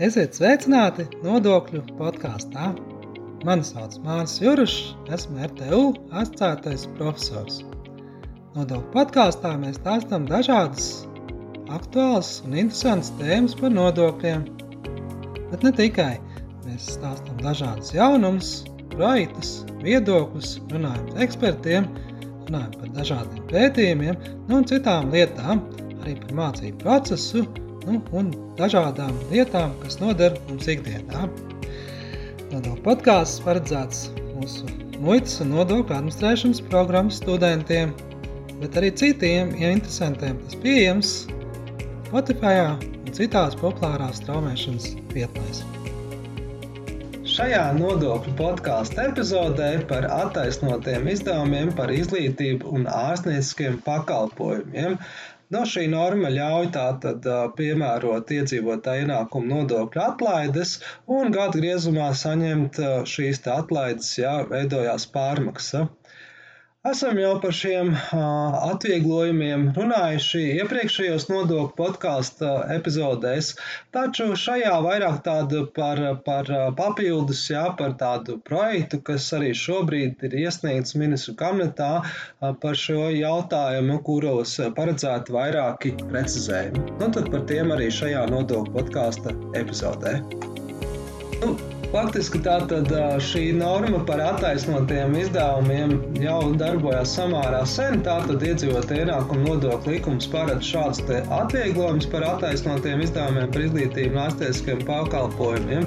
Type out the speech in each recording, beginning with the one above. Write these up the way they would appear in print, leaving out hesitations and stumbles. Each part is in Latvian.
Esiet sveicināti nodokļu podkastā. Mani sauc Māris Jurušs, esmu RTU asociētais profesors. Nodokļu podkastā mēs stāstam dažādas aktuālas un interesantas tēmas par nodokļiem. Bet ne tikai. Mēs stāstam dažādas jaunumus, projektus, viedokļus, runājam ar ekspertiem, runājam par dažādiem pētījumiem, un citām lietām, arī par mācību procesu, un dažādām lietām, kas noder mums ikdienā. Nodokļu podkāsts paredzēts mūsu muitas un nodokļu administrēšanas programmas studentiem, bet arī citiem interesantiem tas pieejams Spotify un citās populārās straumēšanas vietnēs. Šajā nodokļu podkāsta epizodē par attaisnotiem izdevumiem par izglītību un ārstnieciskiem pakalpojumiem. Šī norma ļauj tātad piemērot iedzīvotāju ienākumu nodokļu atlaides un gadu griezumā saņemt šīs atlaides, veidojās pārmaksa. Esam jau par šiem atvieglojumiem runājuši iepriekšējos nodokļu podkāsta epizodēs, taču šajā vairāk tādu par papildus, par tādu projektu, kas arī šobrīd ir iesniegts ministru kabinetā par šo jautājumu, kuros paredzēti vairāki precizējumi. Tad par tiem arī šajā nodokļu podkāsta epizodē. Faktiski tātad šī norma par attaisnotiem izdevumiem jau darbojās samērā sen, tātad iedzīvotāju ienākumu nodokļu likums paredz šādus atvieglojumus par attaisnotiem izdevumiem par izglītību un ārstnieciskiem pakalpojumiem.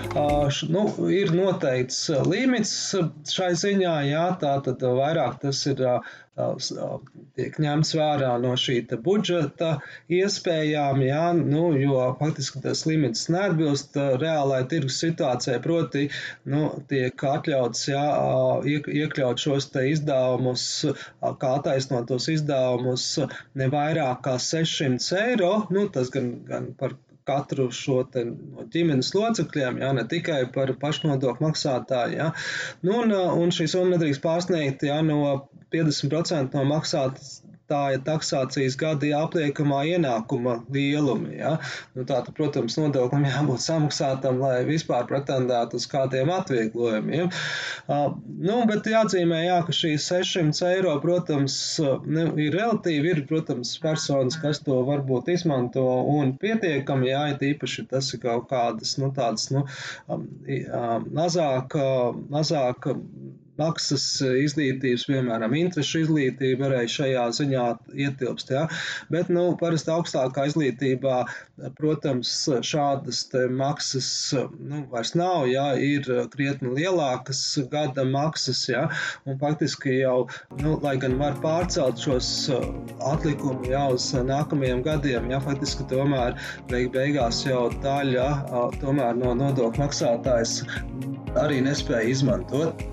Ir noteikts limits šai ziņā, tātad vairāk tas ir tiek ņemts vērā no šī budžeta iespējām, jo faktiski tas limits neatbilst reālai tirgus situācijai, proti tiek atļauts iekļaut šos izdevumus, kā attaisnotos izdevumus ne vairāk kā 600 eiro, tas gan par katru šo no ģimenes locekļiem, ne tikai par pašnodokļu maksātāju. Un šī summa nedrīkst pārsniegt no 50% no maksātāja taksācijas gada apliekamā ienākuma lielumi. Tātad, protams, nodoklim jābūt samaksātam, lai vispār pretendētu uz kādiem atvieglojumiem. Bet jāatzīmē, ka šīs 600 eiro, protams, ir relatīvi, ir, protams, personas, kas to varbūt izmanto un pietiekami, īpaši tas ir kaut kādas, tādas, mazāk maksas izglītības, piemēram, interešu izglītība arī šajā ziņā ietilpst, bet, parasti augstākā izglītībā, protams, šādas maksas, vairs nav, ir krietni lielākas gada maksas, un faktiski jau, lai gan var pārcelt šos atlikumu uz nākamajiem gadiem, faktiski tomēr beigās jau daļa, tomēr no nodokļu maksātājs arī nespēja izmantot.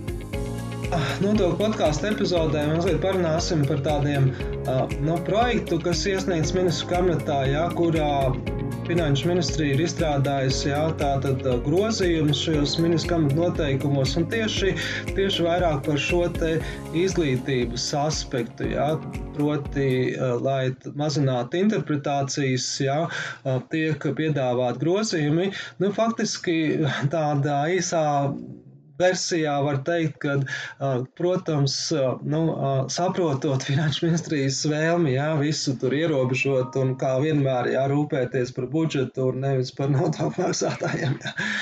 Nodokļu podkāstu epizodē mazliet parunāsim par tādiem projektu, kas iesniegts ministru kabinetā, kurā Finanšu ministrija ir izstrādājusi tātad grozījumus šajos ministru kabineta noteikumos un tieši vairāk par šo izglītības aspektu, proti, lai mazinātu interpretācijas, tiek piedāvāt grozījumi. Faktiski tādā īsā versijā var teikt, ka, protams, saprotot Finanšu ministrijas vēlmi, visu tur ierobežot un kā vienmēr rūpēties par budžetu un nevis par nodokļu maksātājiem,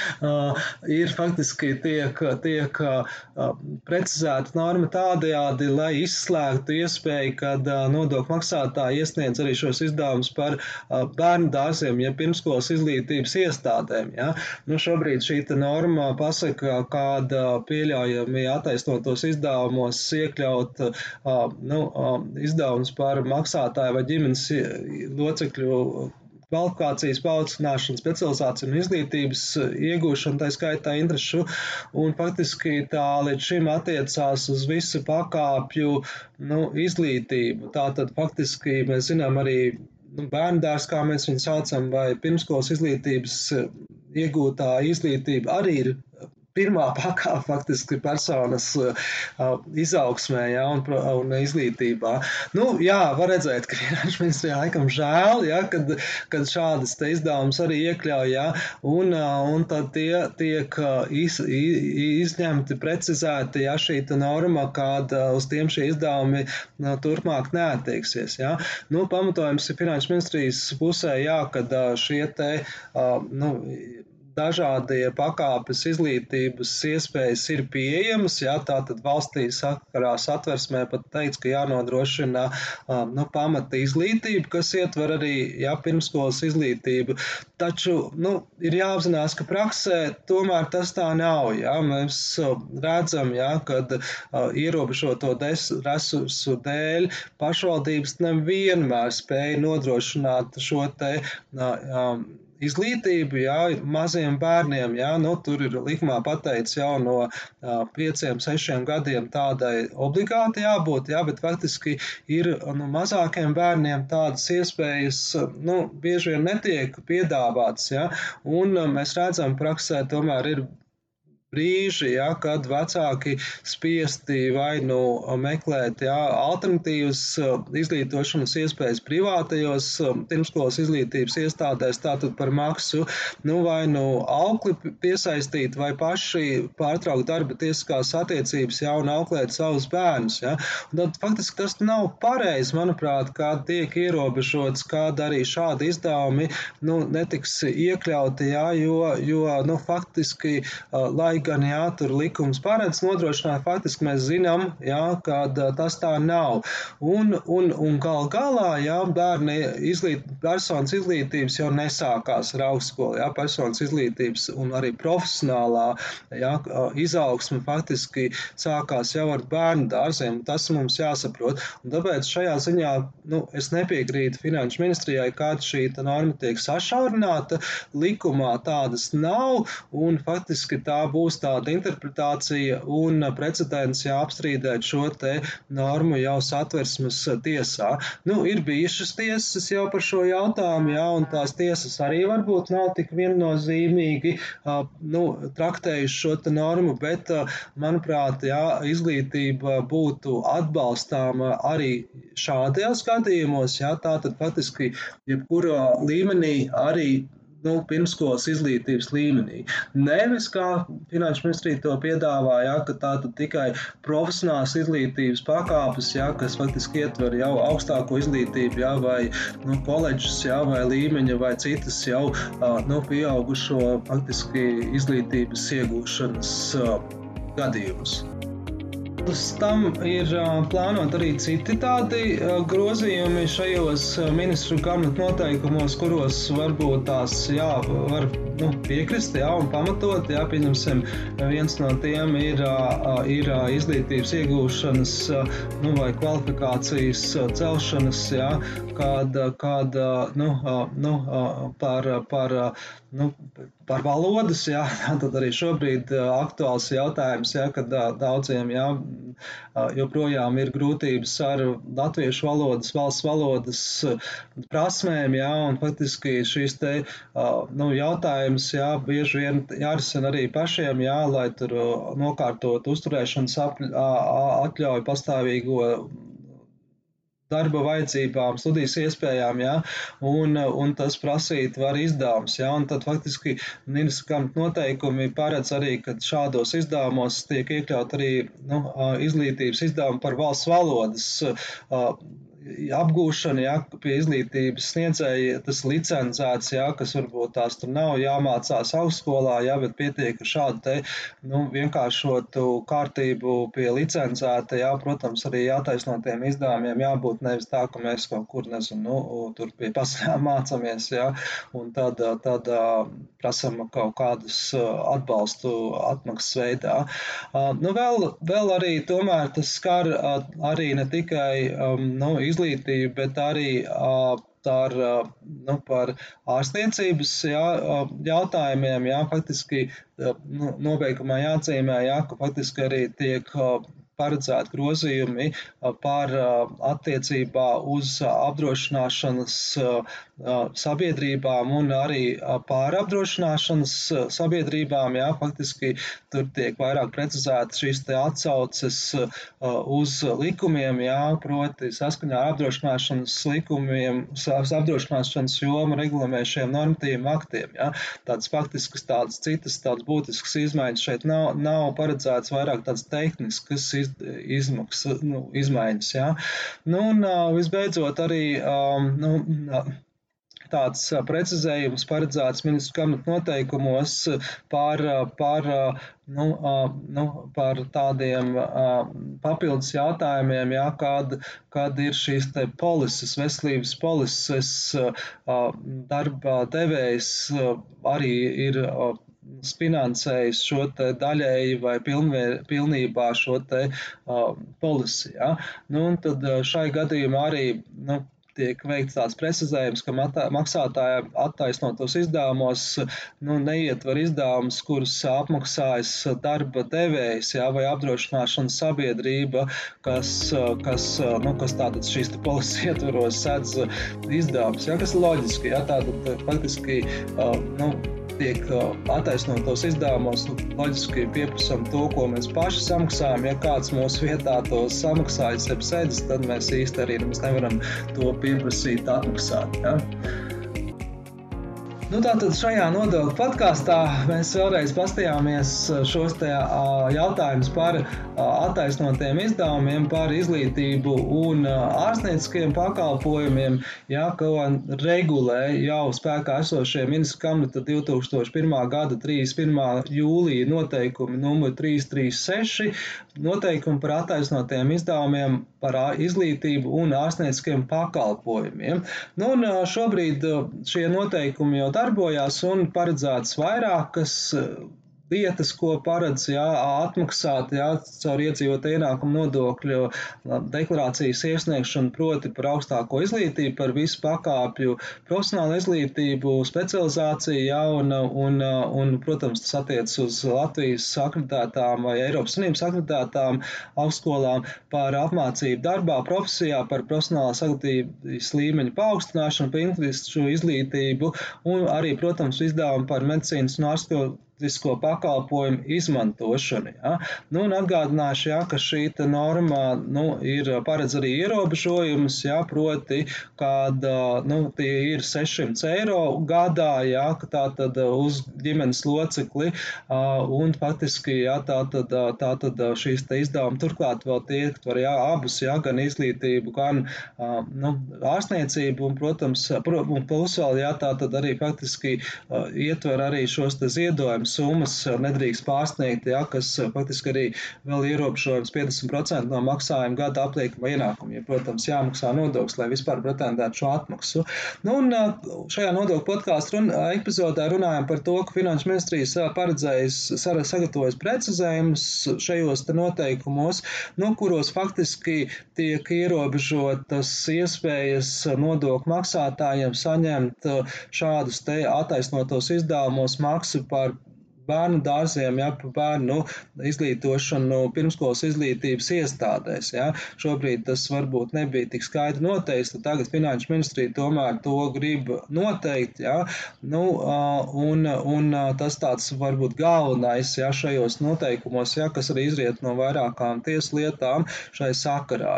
ir faktiski tiek precizēta norma tādējādi, lai izslēgtu iespēju, kad nodokļu maksātāji iesniedz arī šos izdevumus par bērnu dārziem, pirmskolas izglītības iestādēm. Šobrīd šī norma pasaka, pieļaujami attaisnotos izdevumos iekļaut izdevumus par maksātāju vai ģimenes locekļu kvalifikācijas paaugstināšanu, specializāciju un izglītības iegūšanu, tā skaitā interešu, un faktiski tā līdz šim attiecās uz visu pakāpju izglītību. Tātad faktiski mēs zinām arī bērndārs, kā mēs viņu saucam, vai pirmskolas izglītības iegūtā izglītība arī ir pirmā pakāpe faktiski personas izaugsmē, ja, un izglītībā. Jā, var redzēt, ka Finanšu ministrijā laikam žēl, ja, kad šādas te izdevumus arī iekļauj, ja, un tad tie tiek izņemti, precizēti, ja, šī norma, kāda uz tiem šie izdevumi turpmāk neattieksies, ja. Pamatojums ir Finanšu ministrijas pusē, jā, kad šie te, dažādie pakāpes izglītības iespējas ir pieejamas, jā, tātad valstī sakarā satversmē pat teica, ka jānodrošina pamata izglītība, kas ietver arī, jā, pirmskolas izglītību, taču, ir jāapzinās, ka praksē tomēr tas tā nav, jā, mēs redzam, jā, kad ierobežoto resursu dēļ pašvaldības nevienmēr spēja nodrošināt šo te izglītību, jā, maziem bērniem, jā, tur ir likumā pateikts jau no 5-6 gadiem tādai obligāti jābūt, jā, bet faktiski ir mazākiem bērniem tādas iespējas, bieži vien netiek piedāvātas, jā, un mēs redzam, praksē tomēr ir brīži, ja, kad vecāki spiesti vai meklēt, ja, alternatīvas izglītošanas iespējas privātajos pirmskolas izglītības iestādēs, tātad par maksu, vai aukli piesaistīt vai paši pārtraukt darba tiesiskās attiecības, ja, un auklēt savus bērnus, ja. Un tad faktiski tas nav pareizi, manuprāt, kā tiek ierobežots, kāda arī šādi izdevumi, netiks iekļauti, ja, jo faktiski, lai gan, jā, tur likums paredz nodrošināt, faktiski mēs zinām, jā, kad tas tā nav. Un gal galā, jā, personas izglītības jau nesākās ar augstskolu, jā, personas izglītības un arī profesionālā, jā, izaugsme faktiski sākās jau ar bērnu dārziem, tas mums jāsaprot. Un tāpēc šajā ziņā, es nepiekrītu Finanšu ministrijai, kāda šī norma tiek sašaurināta, likumā tādas nav, un faktiski tā būs tāda interpretācija un precedents jāapstrīdēt šo te normu jau satversmes tiesā. Ir bijušas tiesas jau par šo jautājumu, jā, un tās tiesas arī varbūt nav tik viennozīmīgi traktējuši šo te normu, bet, manuprāt, jā, izglītība būtu atbalstāma arī šādajos gadījumos, jā, tātad faktiski jebkurā līmenī arī pirmskolas izglītības līmenī. Nevis, kā Finanšu ministrija to piedāvā, jā, ka tātad tikai profesionālas izglītības pakāpes, jā, kas faktiski ietver jau augstāko izglītību, jā, vai koledžas, jā, vai līmeņa, vai citas jau pieaugušo faktiski izglītības iegūšanas gadījumus. Uz tam ir plānot arī citi tādi grozījumi šajos ministru kabineta noteikumos, kuros varbūt tās, jā, var piekrist, jā, un pamatot, jā, pieņemsim, viens no tiem ir izglītības iegūšanas, vai kvalifikācijas celšanas, jā, par valodas, jā, tad arī šobrīd aktuāls jautājums, jā, kad daudziem, jā, joprojām ir grūtības ar latviešu valodas, valsts valodas prasmēm, jā, un faktiski šīs te, jautājums, jā, bieži vien jārisina arī pašiem, jā, lai tur nokārtot uzturēšanas atļauju pastāvīgo darba vajadzībām, studijas iespējām, jā, un tas prasīt var izdevums, jā, un tad faktiski ministra kabineta noteikumi paredz arī, ka šādos izdevumos tiek iekļaut arī izglītības izdevumi par valsts valodas apgūšana, jā, pie izglītības sniedzēja, tas licencēts, jā, kas varbūt tās tur nav jāmācās augstskolā, jā, bet pietiek ar šādu te, vienkāršotu kārtību pie licencēta, jā, protams, arī jātaisno tiem izdevumiem jābūt nevis tā, ka mēs kaut kur, nezinu, tur pie pasakām mācamies, jā, un tad prasam kaut kādus atbalstu atmaksas veidā. Vēl arī tomēr tas skar arī ne tikai, izglītību, bet arī par ārstniecības jautājumiem, jā, faktiski nobeigumā jāatzīmē, jā, ka faktiski arī tiek paredzēti grozījumi par attiecībā uz apdrošināšanas sabiedrībām un arī pārapdrošināšanas sabiedrībām. Jā, faktiski tur tiek vairāk precizētas šīs te atsauces uz likumiem, jā, proti saskaņā ar apdrošināšanas likumiem, apdrošināšanas jomu regulējušiem normatīviem aktiem. Jā. Tādas faktiskas, tādas citas, tādas būtiskas izmaiņas šeit nav paredzētas, vairāk tādas tehniskas izmaiņas. Jā. Un visbeidzot arī tāds precizējums paredzēts ministru kabineta noteikumos par tādiem papildus jautājumiem, jā, kad ir šīs te polises, veselības polises, darba devējs arī ir finansējis šo te daļēji vai pilnībā šo te polisi. Ja? Un tad šai gadījumā arī tiek veikts tāds precizējums, ka maksātāja attaisnotos izdevumos neietver izdevumus, kurus apmaksājas darba devējs, jā, vai apdrošināšanas sabiedrība, kas tātad šīs polises ietvaros sedz izdevumus, jā, kas ir loģiski, jā, tātad faktiski, tiek attaisnotos izdevumos, loģiski pieprasām to, ko mēs paši samaksājam. Ja kāds mūsu vietā to samaksājas ap sēdes, tad mēs īsti arī nevaram to pieprasīt atmaksāt. Ja? Tātad šajā nodokļu podkāstā mēs vēlreiz paskatījāmies šos te jautājumus par attaisnotiem izdevumiem, par izglītību un ārstnieciskiem pakalpojumiem, ja, ko regulē jau spēkā esošie ministru kabineta 2001. gada 31. jūlija noteikumi numur 336, noteikumi par attaisnotiem izdevumiem par izglītību un ārstnieciskiem pakalpojumiem. Un šobrīd šie noteikumi jau darbojās un paredzētas vairākas lietas, ko paredz atmaksāt caur iedzīvotāju ienākumu nodokļu deklarācijas iesniegšanu, proti par augstāko izglītību, par visu pakāpju profesionālu izglītību, specializāciju, un, protams, tas attiecas uz Latvijas akreditētām vai Eiropas Savienības akreditētām augstskolām, par apmācību darbā, profesijā, par profesionālās izglītības līmeņa paaugstināšanu, par ingļu izglītību un arī, protams, izdevumu par medicīnas un ārstniecisko pakalpojumu izmantošanu. Ja? Un atgādināšu, ka šī norma ir paredz arī ierobežojumus, proti, kad tie ir 600 eiro gadā, ka tātad uz ģimenes locekli, un faktiski, tātad šīs te izdevumi turklāt vēl tiek abus, gan izglītību, gan ārstniecību, un, protams, plus vēl, tātad arī faktiski ietver arī šos te ziedojumus summas nedrīkst pārsniegt, kas faktiski arī vēl ierobežojums 50% no maksājuma gada apliekuma ienākuma, protams, jāmaksā nodoklis, lai vispār pretendētu šo atmaksu. Un šajā nodokļu podkāstu epizodē runājam par to, ka Finanšu ministrija sagatavojas precizējumus šajos te noteikumos, kuros faktiski tiek ierobežotas iespējas nodokļu maksātājiem saņemt šādus te attaisnotos izdevumos maksu par bērnu dārziem, par bērnu izglītošanu pirmskolas izglītības iestādēs. Šobrīd tas varbūt nebija tik skaidri noteikts, tad tagad Finanšu ministrija tomēr to grib noteikt, un tas tāds varbūt galvenais, šajos noteikumos, kas arī izriet no vairākām tiesu lietām šai sakarā.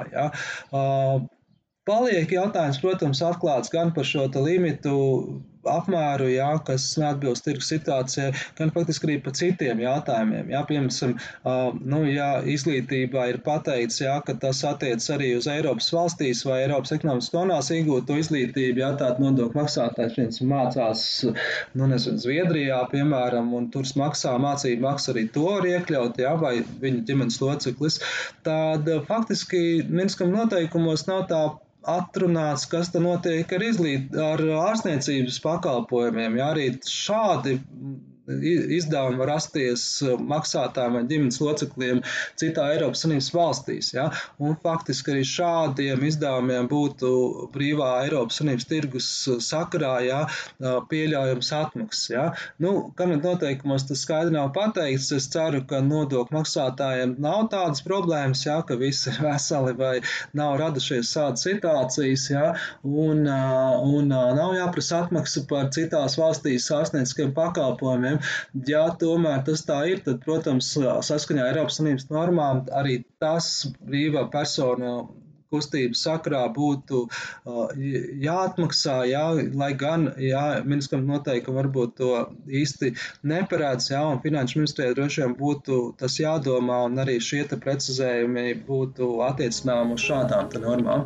Paliek jautājums, protams, atklāts gan par šo limitu apmēru, kas neatbilst tirgus situācijai, gan faktiski arī par citiem jautājumiem. Piemēram, izglītībā ir pateikts, ka tas attiec arī uz Eiropas valstīs vai Eiropas ekonomikas zonās iegūto izglītību, tātad nodokļu maksātājs mācās, Zviedrijā, piemēram, un tur mācību maksu arī to var iekļaut, vai viņa ģimenes loceklis. Tad faktiski ministram noteikumos nav tā atrunāts, kas te notiek ar ārstniecības pakalpojumiem. Arī šādi izdevumi var rasties maksātājiem vai ģimenes locekļiem citā Eiropas Savienības valstīs. Ja? Un faktiski arī šādiem izdevumiem būtu brīvā Eiropas Savienības tirgus sakarā pieļaujams atmaksas. Ja? Kamēr noteikumos tas skaidri nav pateikts, es ceru, ka nodokļu maksātājiem nav tādas problēmas, ka visi ir veseli vai nav radušies tādas situācijas, un nav jāprasa atmaksa par citās valstīs ārstnieciskiem pakalpojumiem. Ja tomēr tas tā ir, tad, protams, saskaņā Eiropas Savienības normām arī tas brīvā persona kustības sakarā būtu jāatmaksā, lai gan ministram noteikumi varbūt to īsti neparādz, un Finanšu ministrijai droši vien būtu tas jādomā, un arī šie precizējumi būtu attiecinām uz šādām normām.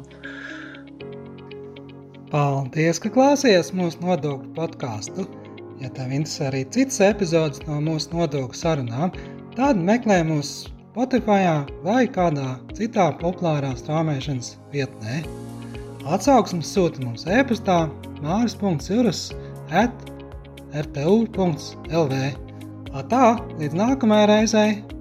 Paldies, ka klausies mūsu nodokļu podcastu. Ja tev interesē arī citas epizodes no mūsu nodokļu sarunām, tad meklē mūs Spotify vai kādā citā populārā straumēšanas vietnē. Atsauksmes sūti mums e-pastā māris.juras@rtu.lv. Tā, līdz nākamajai reizei!